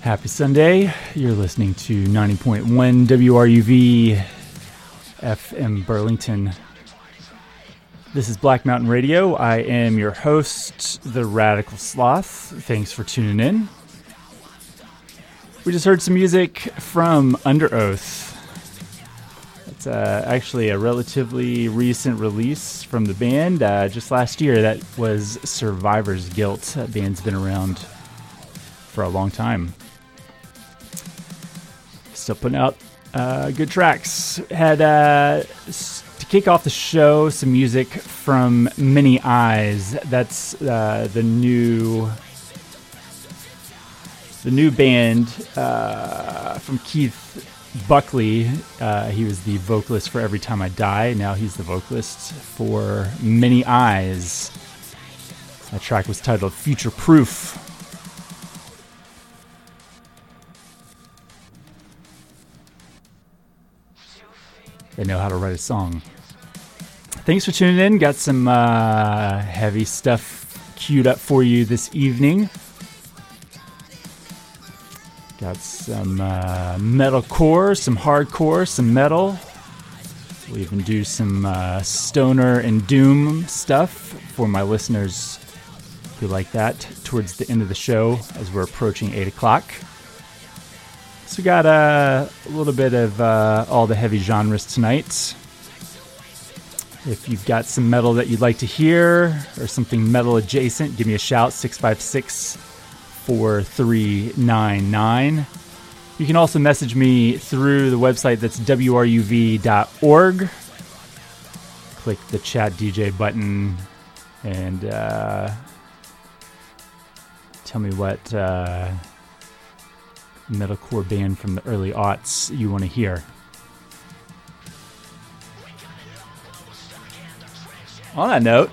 Happy Sunday. You're listening to 90.1 WRUV FM Burlington. This is Black Mountain Radio. I am your host, The Radical Sloth. Thanks for tuning in. We just heard some music from Under Oath. It's actually a relatively recent release from the band. Just last year, that was Survivor's Guilt. That band's been around for a long time. Still putting out good tracks. Had to kick off the show some music from Many Eyes. That's the new band from Keith Buckley. He was the vocalist for Every Time I Die. Now he's the vocalist for Many Eyes. That track was titled Future Proof. They know how to write a song. Thanks for tuning in. Got some heavy stuff queued up for you this evening. Got some metalcore, some hardcore, some metal. We'll even do some stoner and doom stuff for my listeners who like that towards the end of the show as we're approaching 8 o'clock. So we got a little bit of all the heavy genres tonight. If you've got some metal that you'd like to hear or something metal adjacent, give me a shout, 656-4399. You can also message me through the website that's wruv.org. Click the chat DJ button and tell me what metalcore band from the early aughts you want to hear. On that note,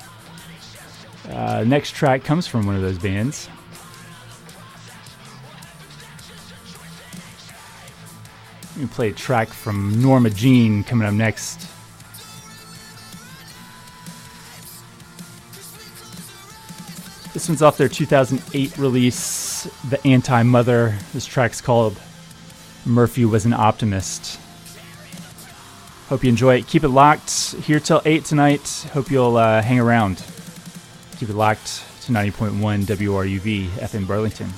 next track comes from one of those bands. Let me play a track from Norma Jean coming up next. This one's off their 2008 release, The Anti-Mother. This track's called Murphy Was an Optimist. Hope you enjoy it. Keep it locked. Here till 8 tonight. Hope you'll hang around. Keep it locked to 90.1 WRUV FM Burlington.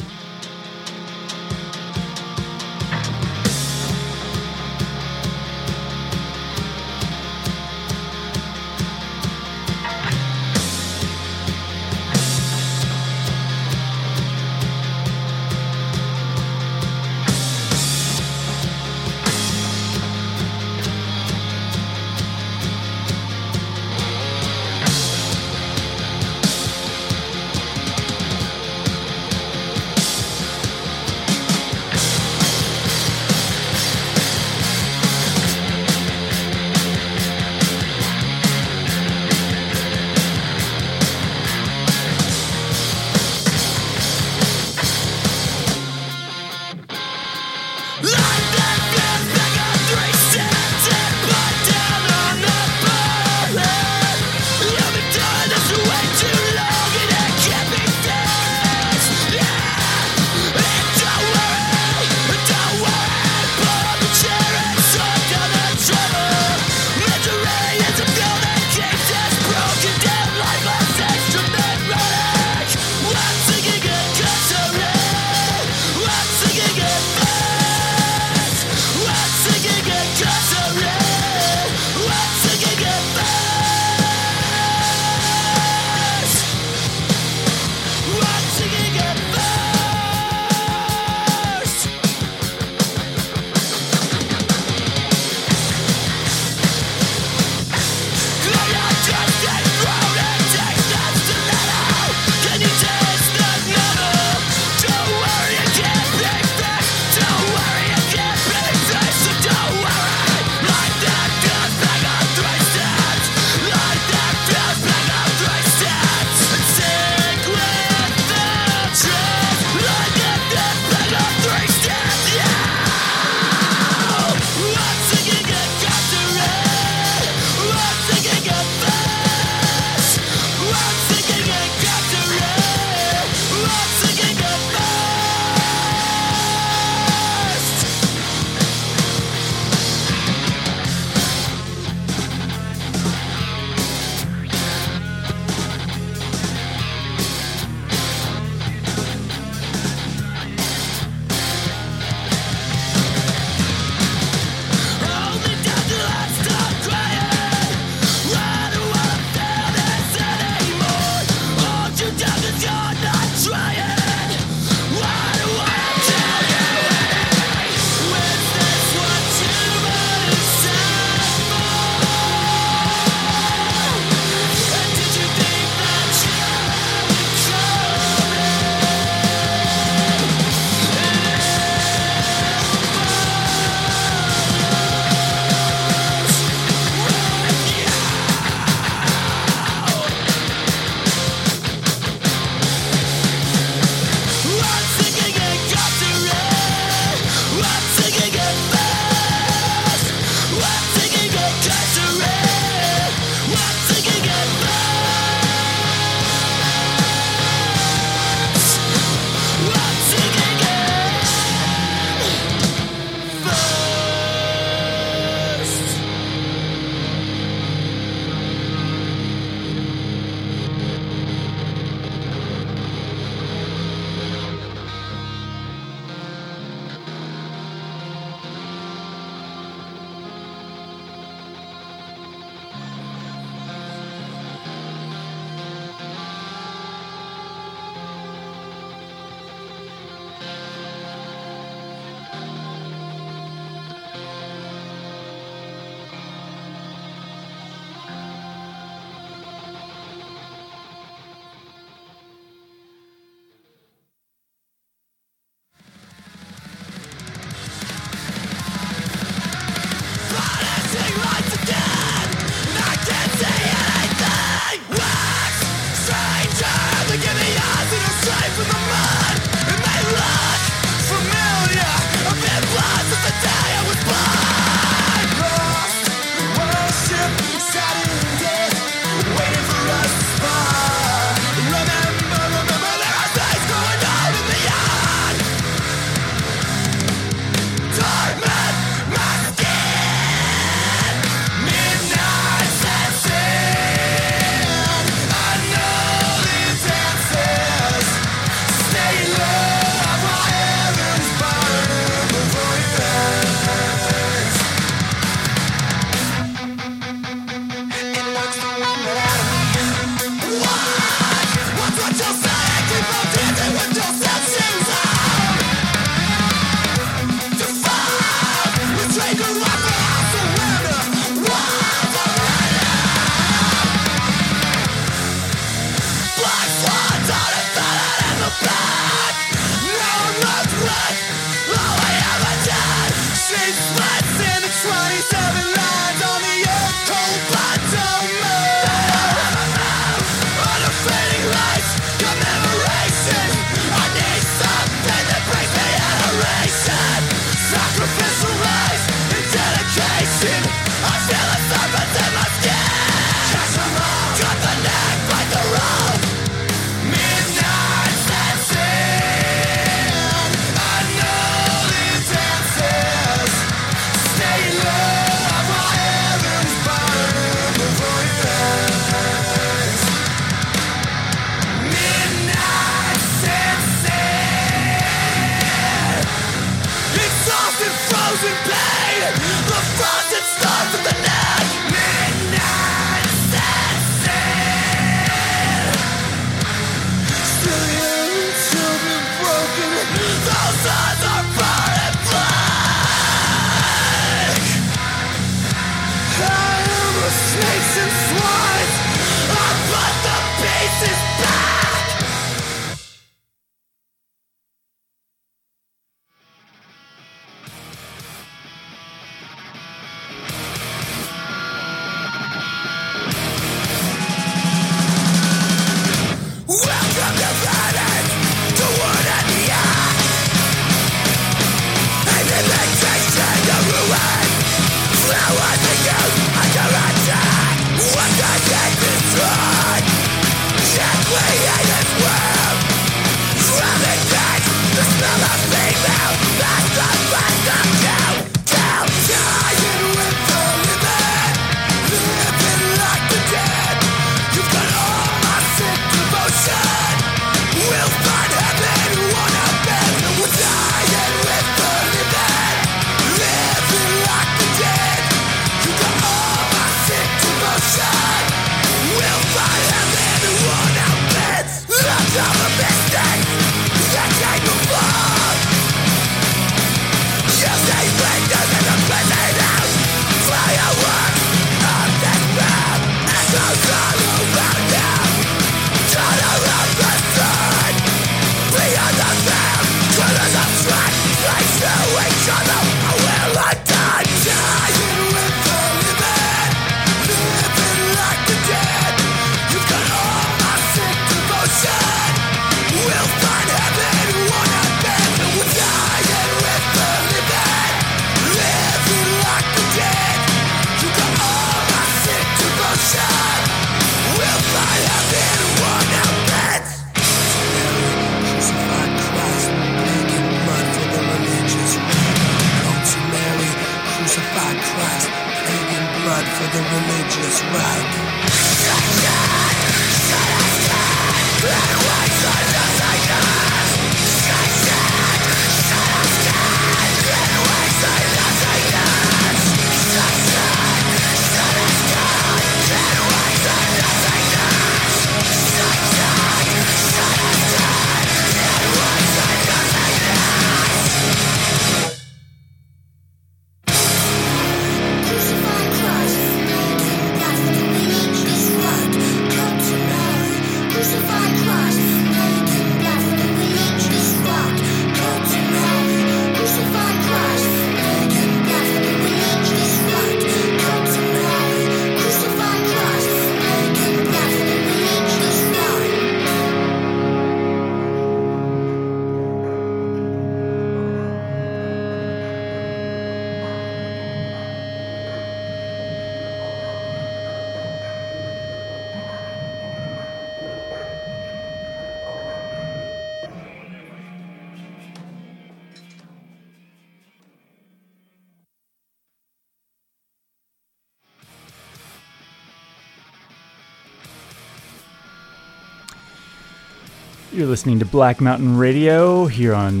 You're listening to Black Mountain Radio here on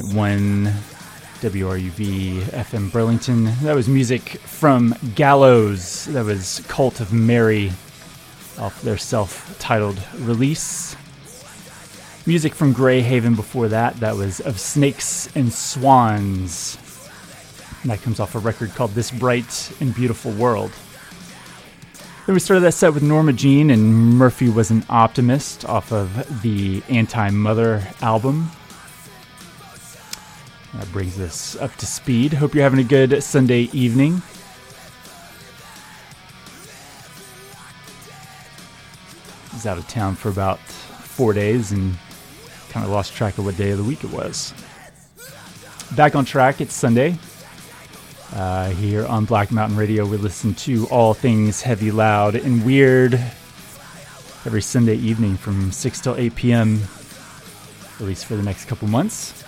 90.1 WRUV FM Burlington. That was music from Gallows. That was Cult of Mary off their self-titled release. Music from Grey Haven before that. That was Of Snakes and Swans. And that comes off a record called This Bright and Beautiful World. Then we started that set with Norma Jean and Murphy Was an Optimist off of the Anti-Mother album. That brings us up to speed. Hope you're having a good Sunday evening. I was out of town for about 4 days and kind of lost track of what day of the week it was. Back on track, it's Sunday. Here on Black Mountain Radio, we listen to all things heavy, loud, and weird every Sunday evening from 6 till 8 p.m., at least for the next couple months.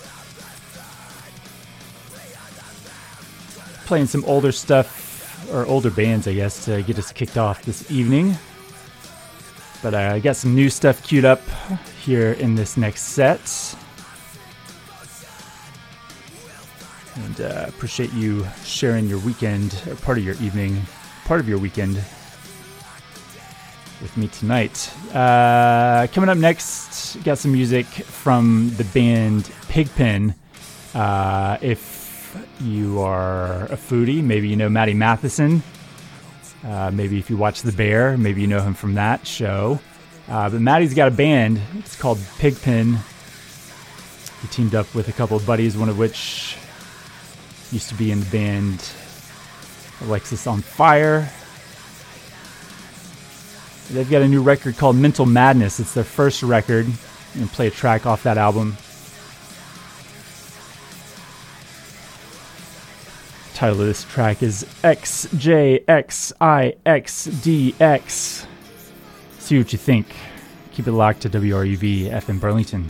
Playing some older stuff, or older bands, I guess, to get us kicked off this evening. But I got some new stuff queued up here in this next set. And appreciate you sharing your weekend, or part of your evening, part of your weekend with me tonight. Coming up next, got some music from the band Pigpen. If you are a foodie, maybe you know Matty Matheson. Maybe if you watch The Bear, maybe you know him from that show. But Matty's got a band. It's called Pigpen. He teamed up with a couple of buddies, one of which used to be in the band Alexis on Fire. They've got a new record called Mental Madness. It's their first record. I'm going to play a track off that album. The title of this track is XJXIXDX. See what you think. Keep it locked to WRUV FM Burlington.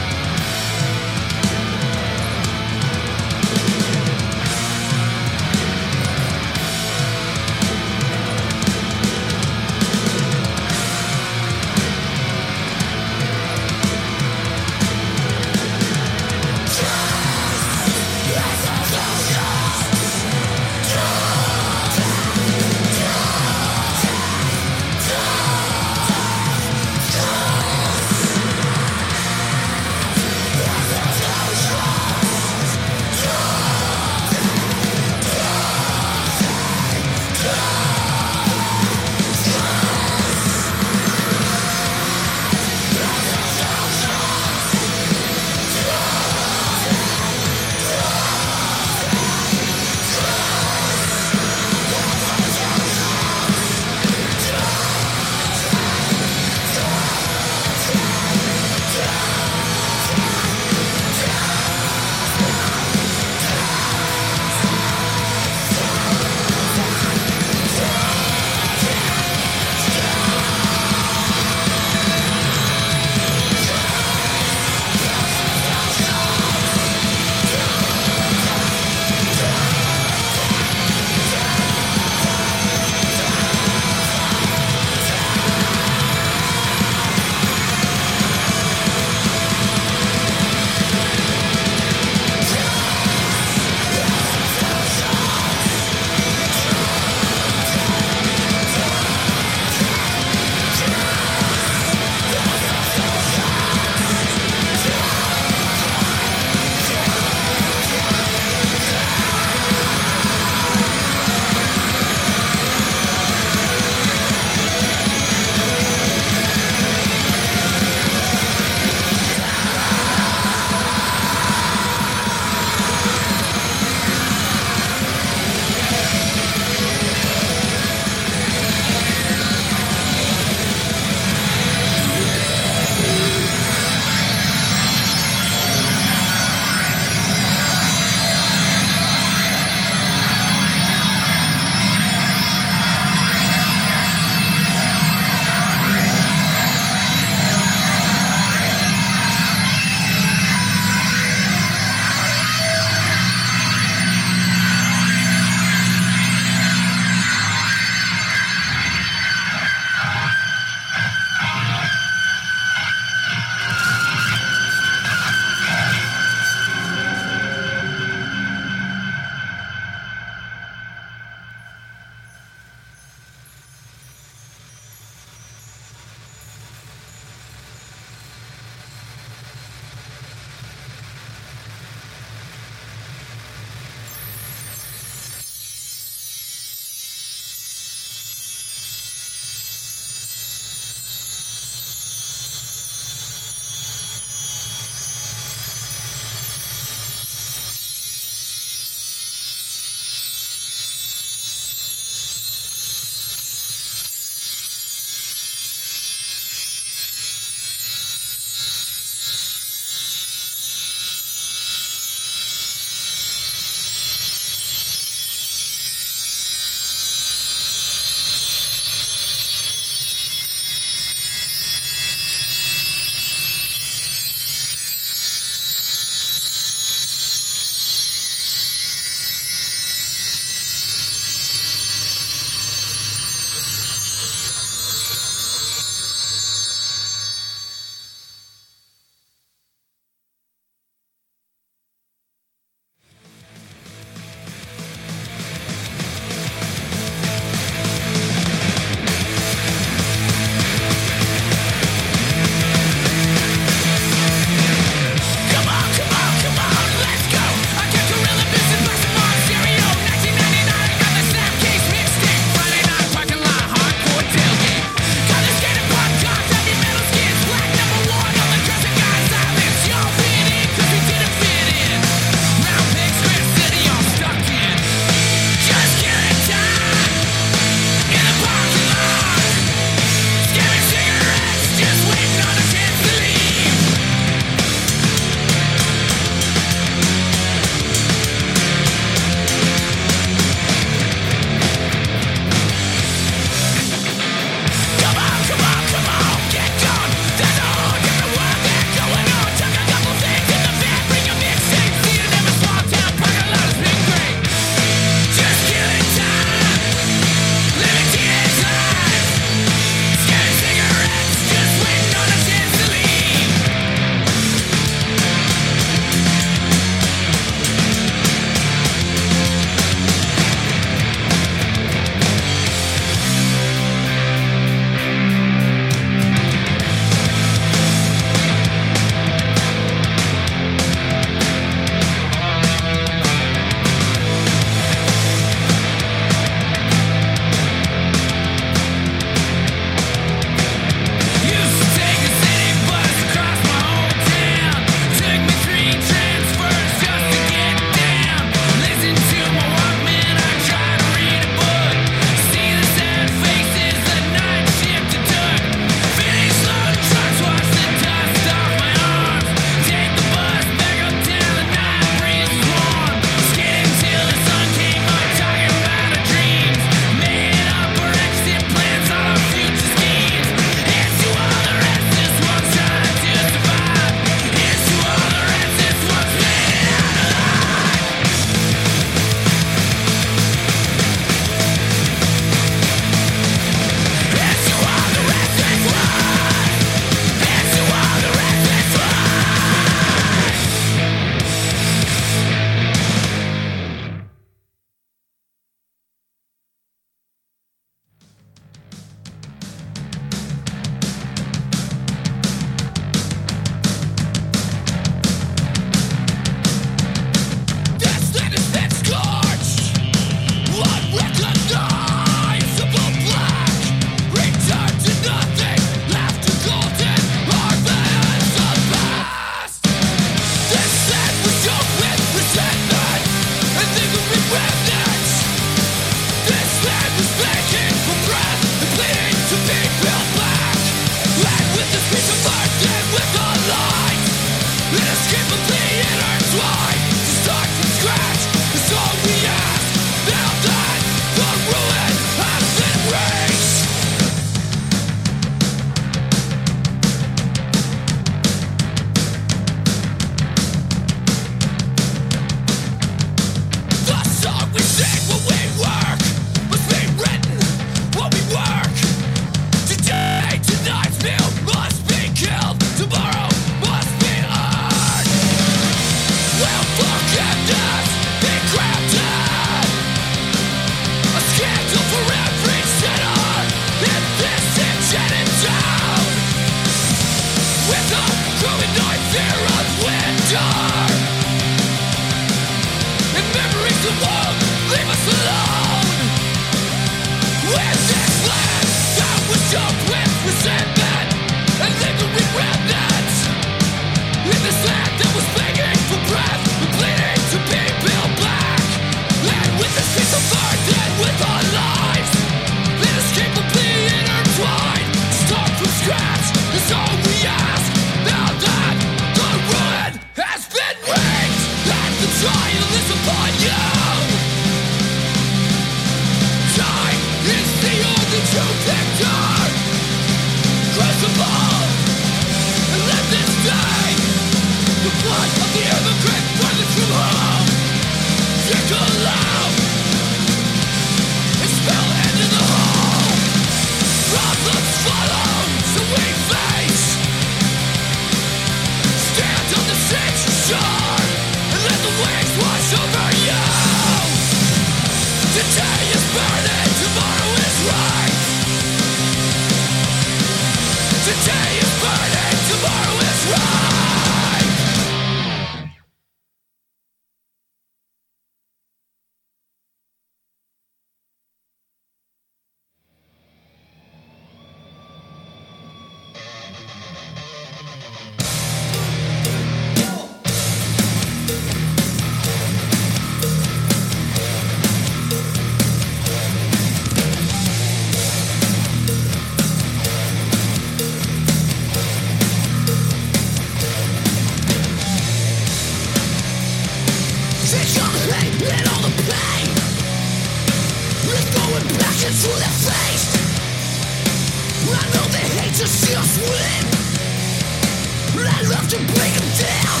to break them down.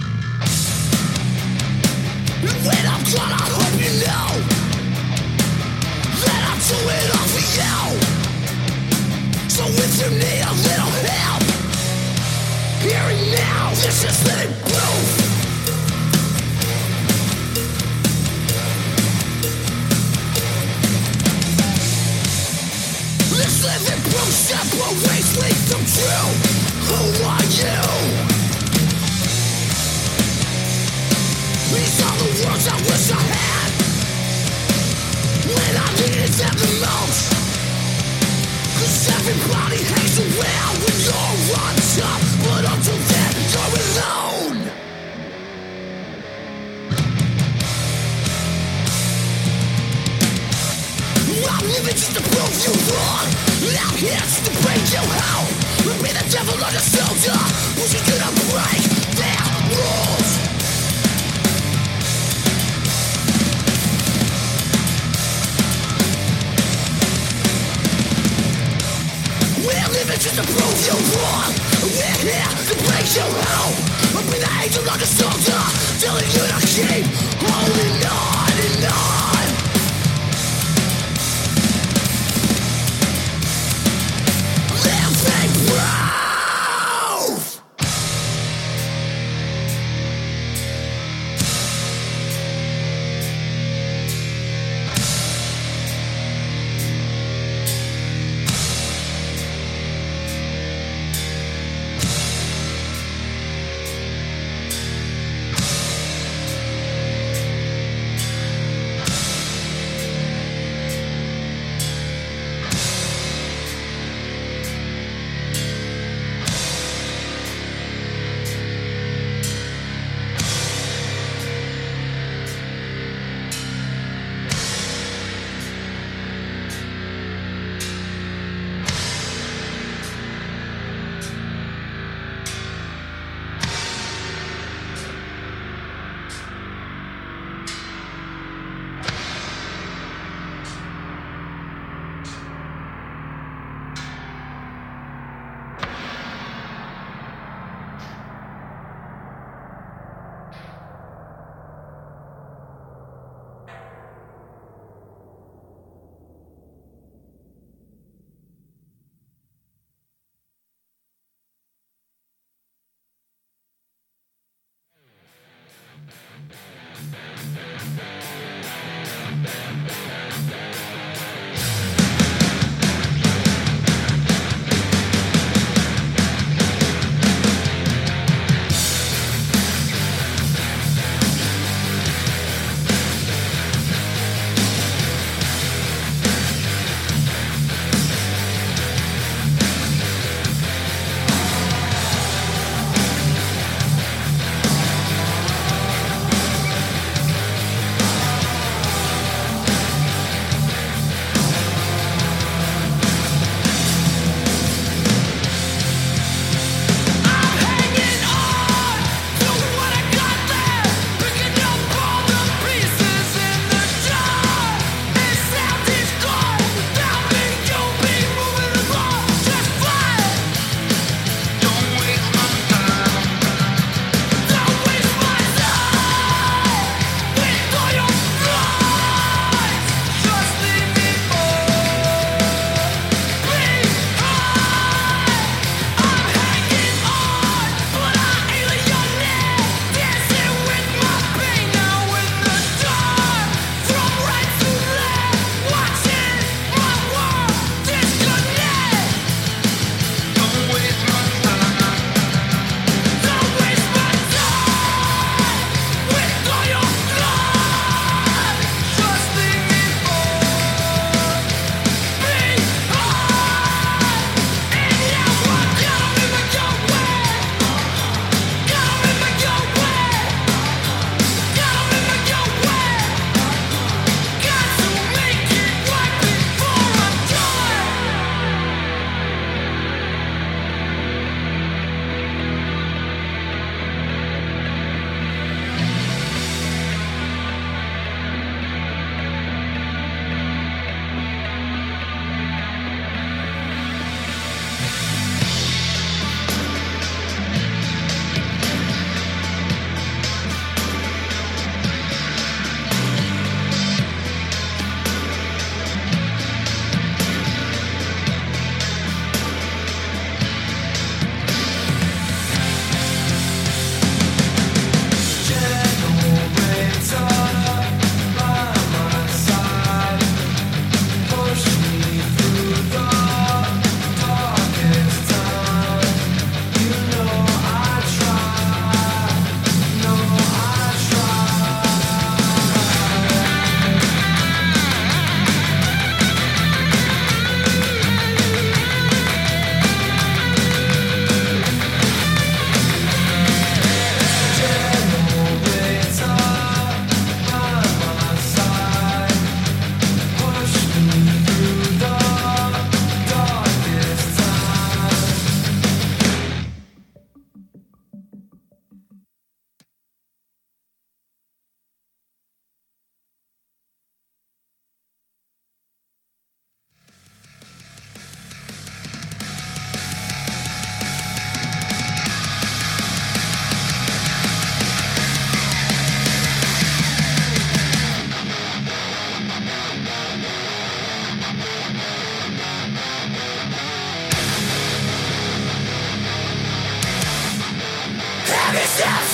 And when I'm gone, I hope you know that I'm doing it all for you. So if you need a little help, here and now, this is living proof. This living proof separates me from true. Who are you? These are the words I wish I had when I needed them the most. 'Cause everybody hangs around when you're on top, but until then, you're alone. I'm living just to prove you wrong. Out here just to break you out. Be the devil on your shoulder, who's you gonna break their rules? We're living just to prove you wrong. We're here to break you out. Be the angel on your shoulder, telling you to keep holding on and on. Living proof.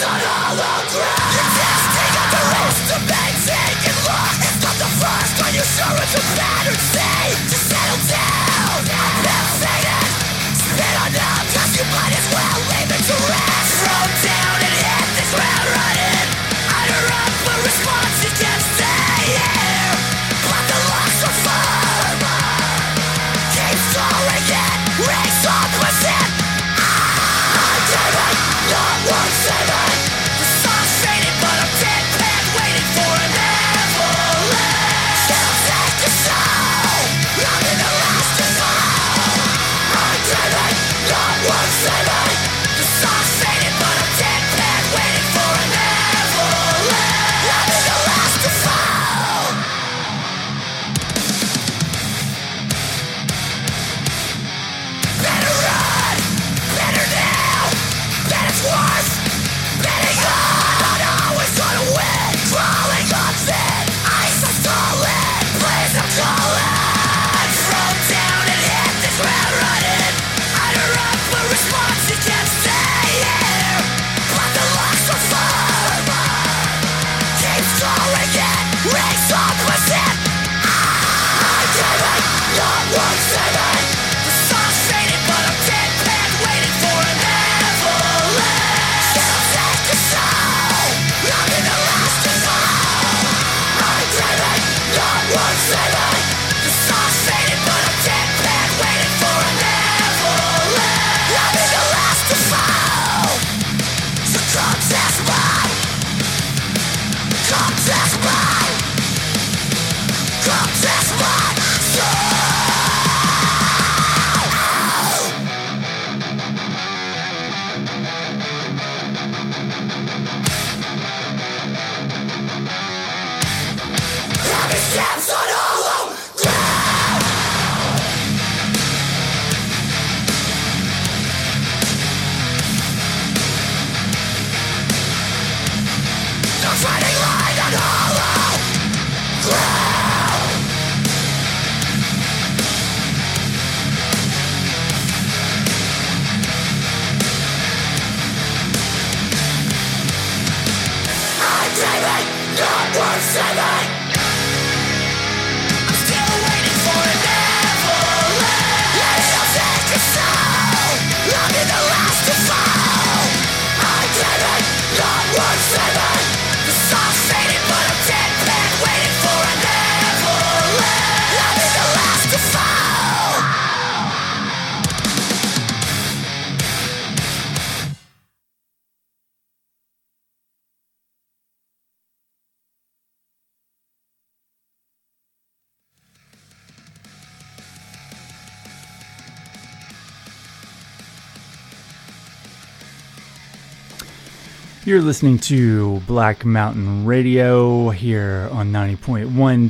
You're listening to Black Mountain Radio here on 90.1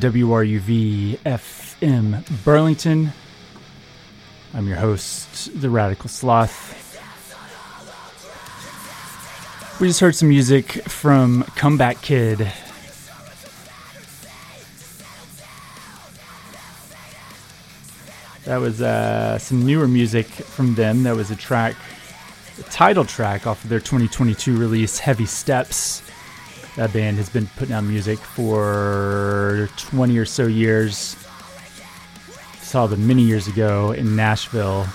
WRUV FM Burlington. I'm your host, The Radical Sloth. We just heard some music from Comeback Kid. That was some newer music from them. That was a track, the title track off of their 2022 release, Heavy Steps. That band has been putting out music for 20 or so years. Saw them many years ago in Nashville.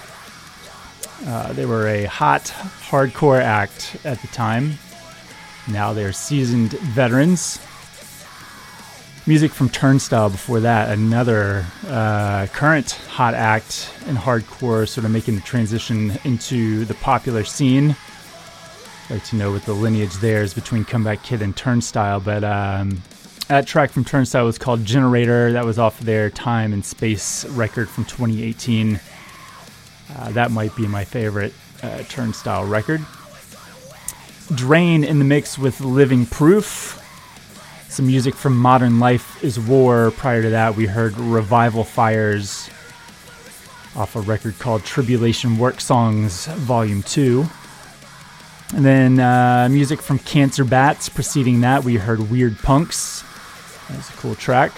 They were a hot, hardcore act at the time. Now they're seasoned veterans. Music from Turnstile before that, another current hot act in hardcore, sort of making the transition into the popular scene. I'd like to know what the lineage there is between Comeback Kid and Turnstile, but that track from Turnstile was called Generator. That was off their Time and Space record from 2018. That might be my favorite Turnstile record. Drain in the mix with Living Proof. Some music from Modern Life is War. Prior to that, we heard Revival Fires off a record called Tribulation Work Songs Volume 2. And then music from Cancer Bats. Preceding that, we heard Weird Punks. That was a cool track.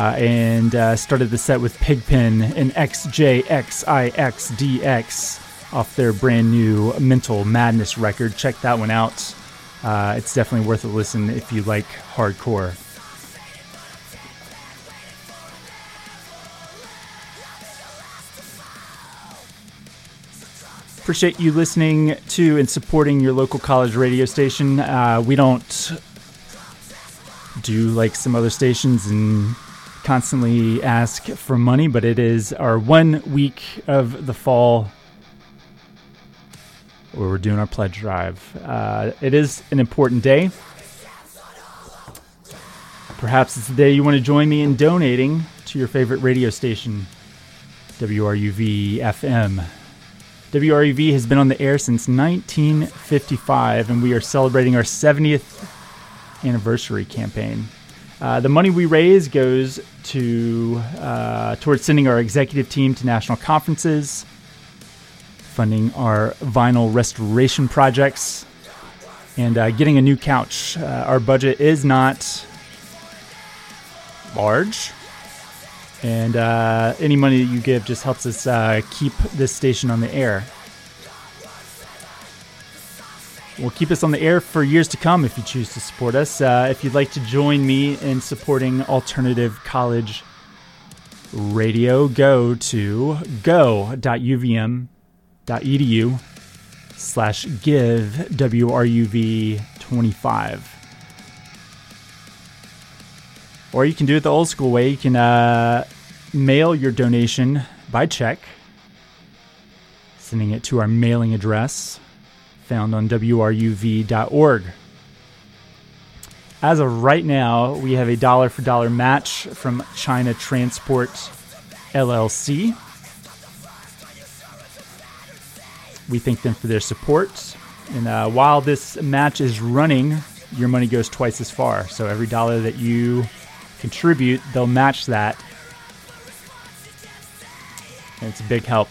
And started the set with Pigpen and XJXIXDX off their brand new Mental Madness record. Check that one out. It's definitely worth a listen if you like hardcore. Appreciate you listening to and supporting your local college radio station. We don't do like some other stations and constantly ask for money, but it is our 1 week of the fall where we're doing our pledge drive. It is an important day. Perhaps it's the day you want to join me in donating to your favorite radio station, WRUV FM. WRUV has been on the air since 1955, and we are celebrating our 70th anniversary campaign. The money we raise goes to towards sending our executive team to national conferences, funding our vinyl restoration projects, and getting a new couch. Our budget is not large, and any money that you give just helps us keep this station on the air. We'll keep us on the air for years to come if you choose to support us. If you'd like to join me in supporting alternative college radio, go to go.uvm.edu/give WRUV25. Or you can do it the old school way. You can mail your donation by check, sending it to our mailing address found on WRUV.org. As of right now, we have a dollar-for-dollar match from China Transport LLC. We thank them for their support. And while this match is running, your money goes twice as far. So every dollar that you contribute, they'll match that. And it's a big help.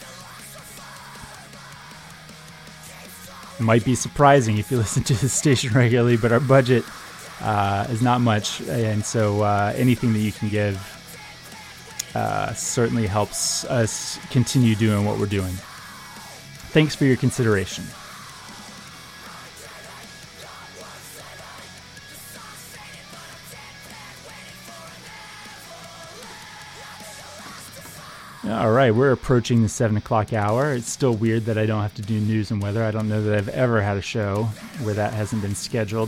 It might be surprising if you listen to this station regularly, but our budget is not much. And so anything that you can give certainly helps us continue doing what we're doing. Thanks for your consideration. All right, we're approaching the 7 o'clock hour. It's still weird that I don't have to do news and weather. I don't know that I've ever had a show where that hasn't been scheduled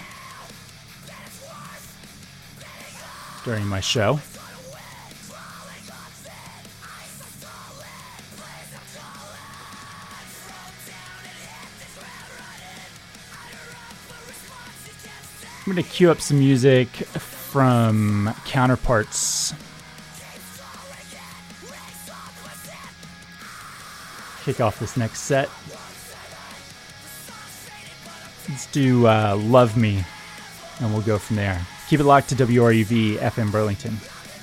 during my show. I'm going to cue up some music from Counterparts. Kick off this next set. Let's do Love Me, and we'll go from there. Keep it locked to WRUV FM Burlington.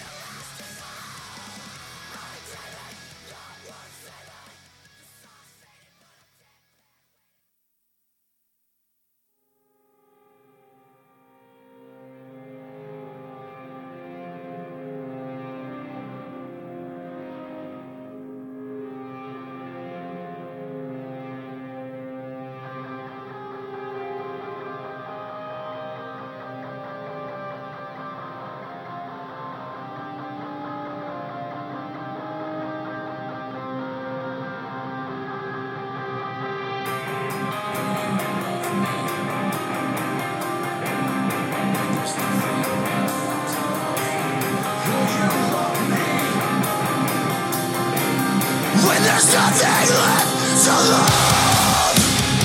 There's nothing left to love.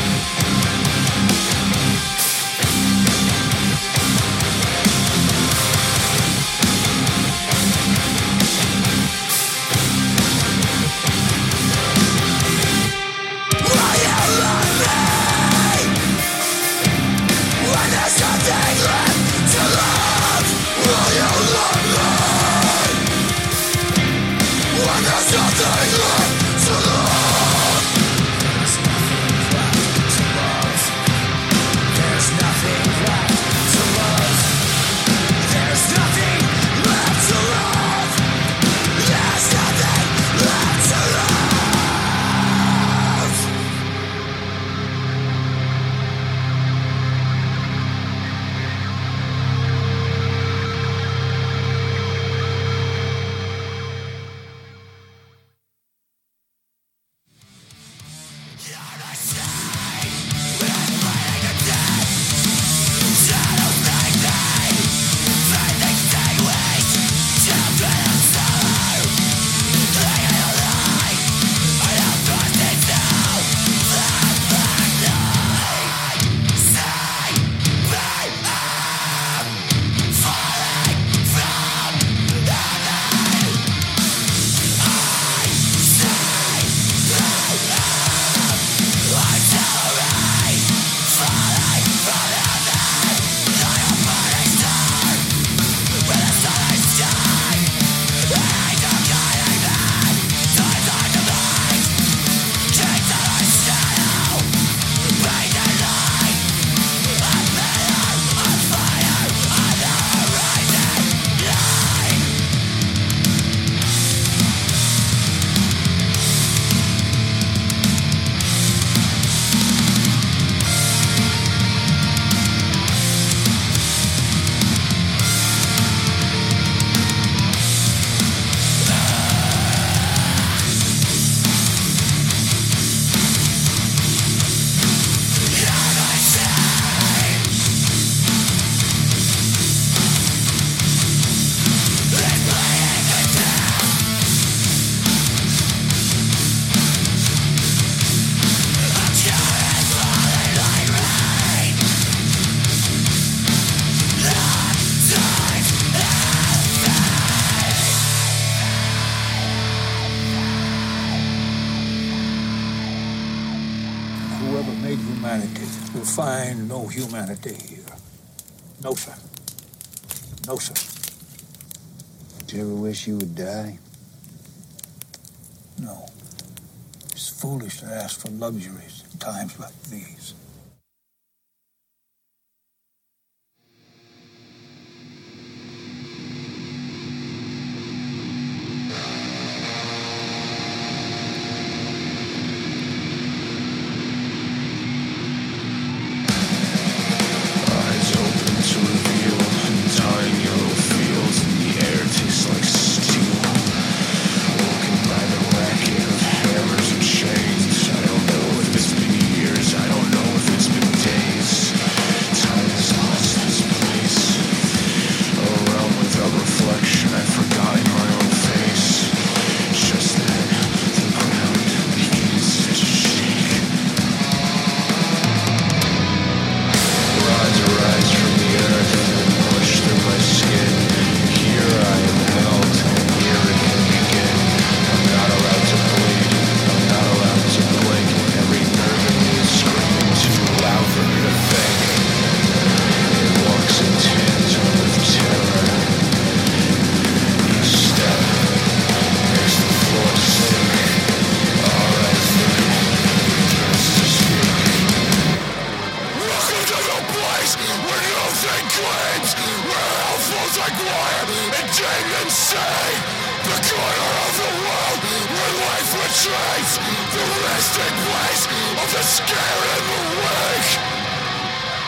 Will you love me? When there's nothing left to love. Will you love me? When there's nothing left to love. Find no humanity here. No, sir. No, sir. Did you ever wish you would die? No. It's foolish to ask for luxuries in times like these.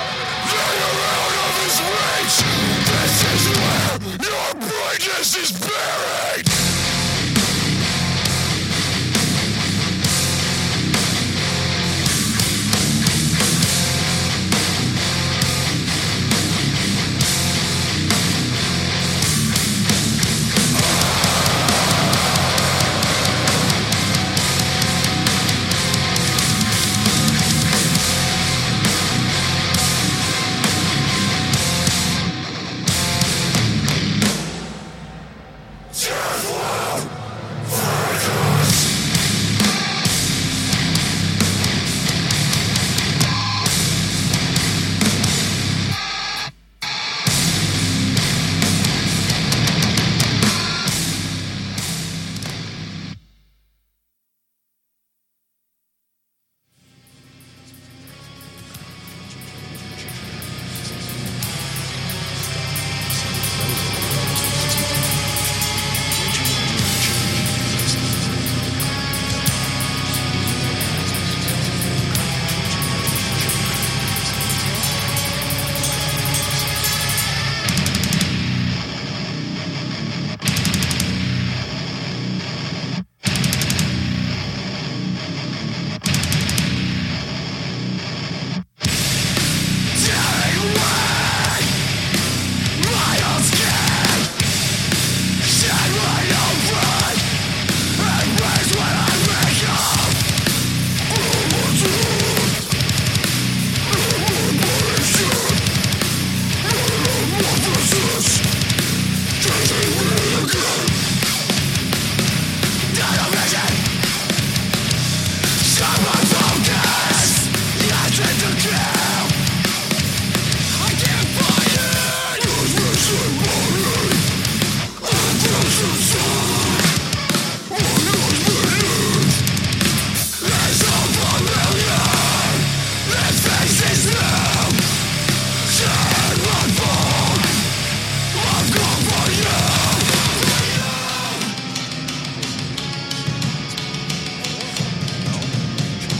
This is